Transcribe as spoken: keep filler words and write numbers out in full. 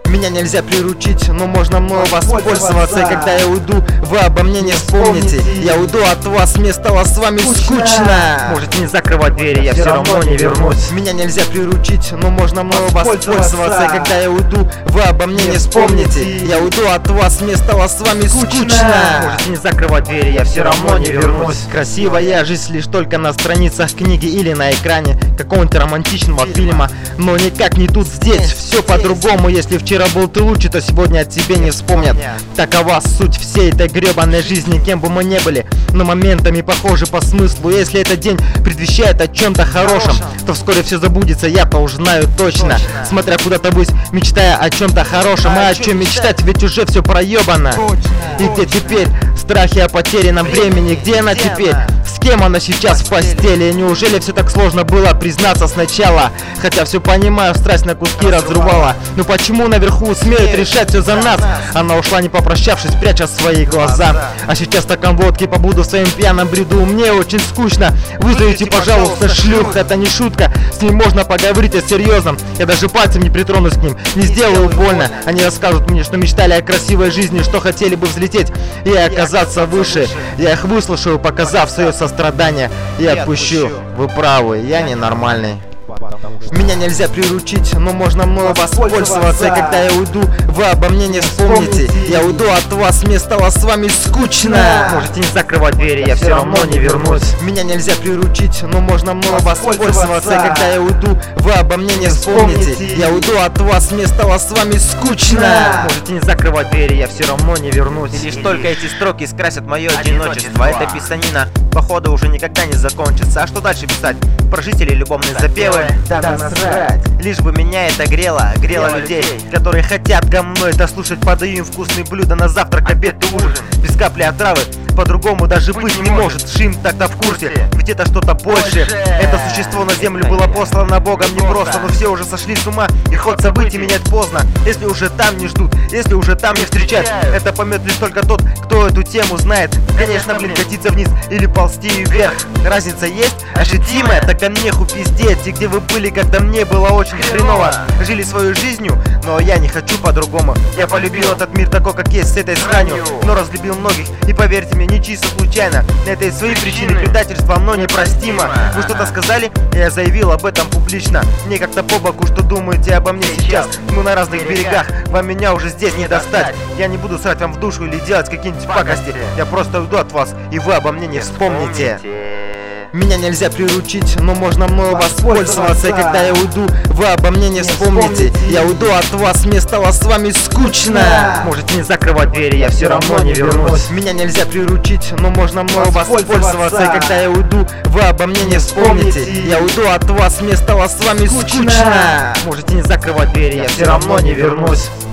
Меня нельзя приручить, но можно мною воспользоваться. И когда я уйду, вы обо мне не вспомните. Я уйду от вас, мне стало с вами скучно. Можете не закрывать двери, я все равно не вернусь. Меня нельзя приручить, но можно мною воспользоваться. И когда я уйду, вы обо мне не вспомните. Я уйду от вас, мне стало с вами скучно. Можете не закрывать двери, я все равно не вернусь. Красивая жизнь лишь только на страницах книги или на экране какого-нибудь романтичного фильма. Но никак не тут здесь, все по-другому. Если вчера был ты лучше, то сегодня о тебе не вспомнят. Такова суть всей этой гребаной жизни, кем бы мы не были, но моментами похожи по смыслу. Если этот день предвещает о чем-то хорошем, то вскоре все забудется, я-то уже знаю точно. Смотря куда-то ввысь, мечтая о чем-то хорошем. А о чем мечтать, ведь уже все проебано. И где теперь страхи о потерянном времени? Где она теперь? С кем она сейчас в постели? Неужели все так сложно было признаться сначала? Хотя все понимаю, страсть на куски разрывала. Но почему наверху смеют решать все за нас? Она ушла не попрощавшись, пряча свои глаза. А сейчас стакан водки, побуду в своем пьяном бреду. Мне очень скучно, вызовите, пожалуйста, шлюх. Это не шутка, с ним можно поговорить о серьезном. Я даже пальцем не притронусь к ним, не сделаю больно. Они расскажут мне, что мечтали о красивой жизни, что хотели бы взлететь и оказаться выше. Я их выслушаю, показав свое сострадание, и отпущу. Вы правы, я ненормальный. Меня нельзя приручить, но можно мною воспользоваться. И когда я уйду, вы обо мне не вспомните. Я уйду от вас, мне стало с вами скучно. Можете не закрывать двери, я все равно не вернусь. Меня нельзя приручить, но можно мною воспользоваться. И когда я уйду, вы обо мне не вспомните. Я уйду от вас, мне стало с вами скучно. Можете не закрывать двери, я все равно не вернусь. И лишь только эти строки скрасят мое одиночество. Эта писанина, походу, уже никогда не закончится. А что дальше писать? Про жителей любовные запевы? Да насрать. Лишь бы меня это грело, грело людей, которые хотят ко мной дослушать. Подаю им вкусные блюда на завтрак, обед и ужин. Без капли отравы, по-другому даже быть не может. Шим так-то в курсе, ведь это что-то большее. Это существо на землю было послано Богом непросто, но все уже сошли с ума, и ход событий менять поздно. Если уже там не ждут, если уже там не встречают, это поймет лишь только тот, кто эту тему знает. Конечно, блин, катиться вниз или ползти вверх, разница есть ощутимая. Так ко мне пиздеть, и где вы были, когда мне было очень хреново? Жили свою жизнью, но я не хочу по-другому. Я полюбил этот мир такой, как есть, с этой сранью, но разлюбил многих, и поверьте мне, не чисто случайно. Это и свои причины предательства, но непростимо. Вы что-то сказали, я заявил об этом публично. Мне как-то по боку, что думаете обо мне сейчас. Мы на разных берегах, вам меня уже здесь не достать. Я не буду срать вам в душу или делать какие-нибудь пакости. Я просто уйду от вас, и вы обо мне не вспомните. Меня нельзя приручить, но можно мною воспользоваться. И когда я уйду, вы обо мне не вспомните. Я уйду от вас, мне стало с вами скучно. Можете не закрывать двери, я все равно не вернусь. Меня нельзя приручить, но можно мною воспользоваться. И когда я уйду, вы обо мне не вспомните. Я уйду от вас, мне стало с вами скучно. Можете не закрывать двери, я все равно не вернусь.